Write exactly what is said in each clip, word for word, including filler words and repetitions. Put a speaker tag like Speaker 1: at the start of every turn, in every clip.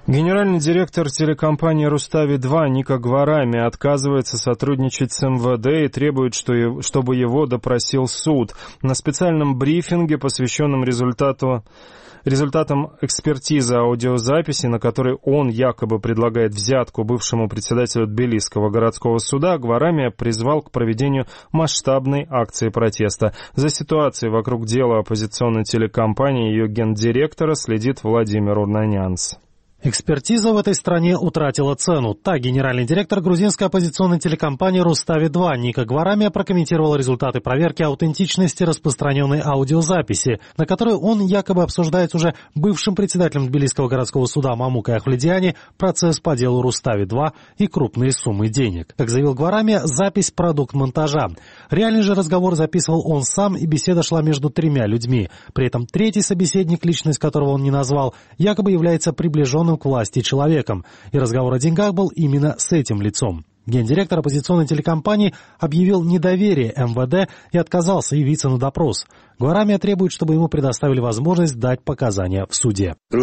Speaker 1: Генеральный директор телекомпании «Рустави-два» Ника Гварами отказывается сотрудничать с эм вэ дэ и требует, что, чтобы его допросил суд. На специальном брифинге, посвященном результату, результатам экспертизы аудиозаписи, на которой он якобы предлагает взятку бывшему председателю Тбилисского городского суда, Гварами призвал к проведению масштабной акции протеста. За ситуацией вокруг дела оппозиционной телекомпании и ее гендиректора следит Владимир Урнанянц.
Speaker 2: Экспертиза в этой стране утратила цену. Так, генеральный директор грузинской оппозиционной телекомпании «Рустави-два» Ника Гварами прокомментировал результаты проверки аутентичности распространенной аудиозаписи, на которой он якобы обсуждает уже бывшим председателем Тбилисского городского суда Мамукой Ахледиани процесс по делу «Рустави-два» и крупные суммы денег. Как заявил Гварами, запись – продукт монтажа. Реальный же разговор записывал он сам, и беседа шла между тремя людьми. При этом третий собеседник, личность которого он не назвал, якобы является приближенным к власти человеком, и разговор о деньгах был именно с этим лицом. Гендиректор оппозиционной телекомпании объявил недоверие эм вэ дэ и отказался явиться на допрос. Гварами требует, чтобы ему предоставили возможность дать показания в суде.
Speaker 3: Над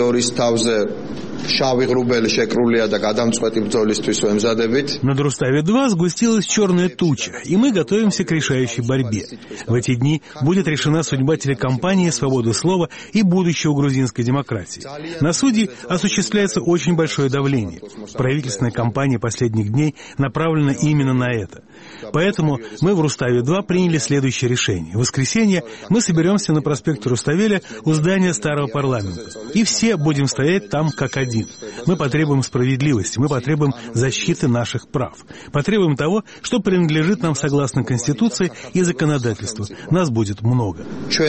Speaker 4: «Рустави-два» сгустилась черная туча, и мы готовимся к решающей борьбе. В эти дни будет решена судьба телекомпании «Свобода слова» и будущего грузинской демократии. На судьи осуществляется очень большое давление. Правительственная кампания последних дней направлена именно на это. Поэтому мы в «Рустави-два» приняли следующее решение. В воскресенье мы соберемся на проспекте Руставеля у здания старого парламента. И все будем стоять там как один. Мы потребуем справедливости, мы потребуем защиты наших прав. Потребуем того, что принадлежит нам согласно Конституции и законодательству. Нас будет много.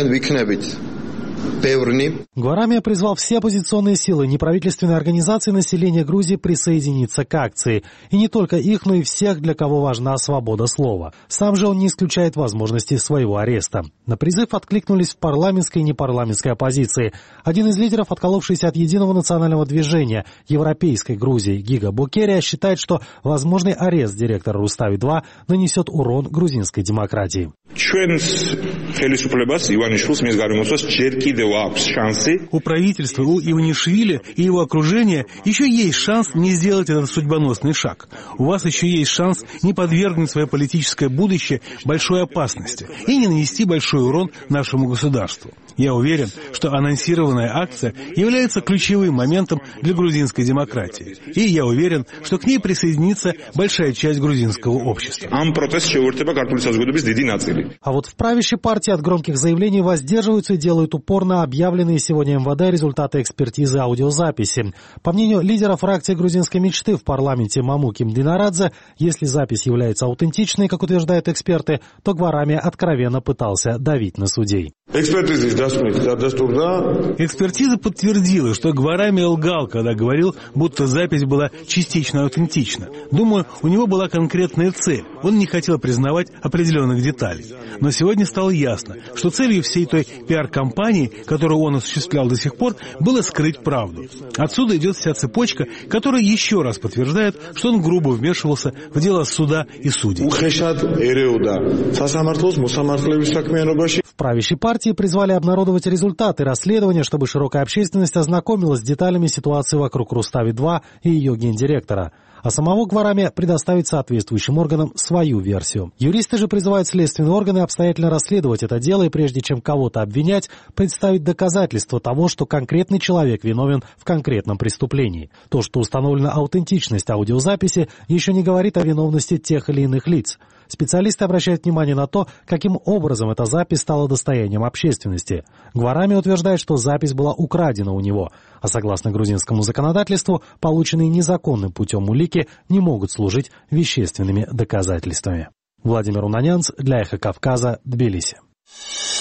Speaker 2: Гварами призвал все оппозиционные силы, неправительственные организации населения Грузии присоединиться к акции. И не только их, но и всех, для кого важна свобода слова. Сам же он не исключает возможности своего ареста. На призыв откликнулись в парламентской и непарламентской оппозиции. Один из лидеров, отколовшийся от единого национального движения Европейской Грузии, Гига Букерия, считает, что возможный арест директора «Рустави-два» нанесет урон грузинской демократии.
Speaker 4: У правительства, у Иванишвили и его окружения еще есть шанс не сделать этот судьбоносный шаг. У вас еще есть шанс не подвергнуть свое политическое будущее большой опасности и не нанести большой урон нашему государству. Я уверен, что анонсированная акция является ключевым моментом для грузинской демократии. И я уверен, что к ней присоединится большая часть грузинского общества.
Speaker 2: А вот в правящей партии от громких заявлений воздерживаются и делают упор на объявленные сегодня эм вэ дэ результаты экспертизы аудиозаписи. По мнению лидера фракции грузинской мечты в парламенте Мамуки Мдинарадзе, если запись является аутентичной, как утверждают эксперты, то Гварами откровенно пытался давить на судей.
Speaker 4: Экспертиза подтвердила, что Гварами лгал, когда говорил, будто запись была частично аутентична. Думаю, у него была конкретная цель. Он не хотел признавать определенных деталей. Но сегодня стало ясно, что целью всей той пиар-кампании, которую он осуществлял до сих пор, было скрыть правду. Отсюда идет вся цепочка, которая еще раз подтверждает, что он грубо вмешивался в дело суда и судей.
Speaker 2: В правящей партии призвали обнародовать результаты расследования, чтобы широкая общественность ознакомилась с деталями ситуации вокруг «Рустави-два» и ее гендиректора. А самого Гварами предоставить соответствующим органам свою версию. Юристы же призывают следственные органы обстоятельно расследовать это дело и прежде чем кого-то обвинять, представить доказательства того, что конкретный человек виновен в конкретном преступлении. То, что установлена аутентичность аудиозаписи, еще не говорит о виновности тех или иных лиц. Специалисты обращают внимание на то, каким образом эта запись стала достоянием общественности. Гварами утверждает, что запись была украдена у него, а согласно грузинскому законодательству, полученные незаконным путем улики не могут служить вещественными доказательствами. Владимир Урнанянц для Эхо Кавказа, Тбилиси.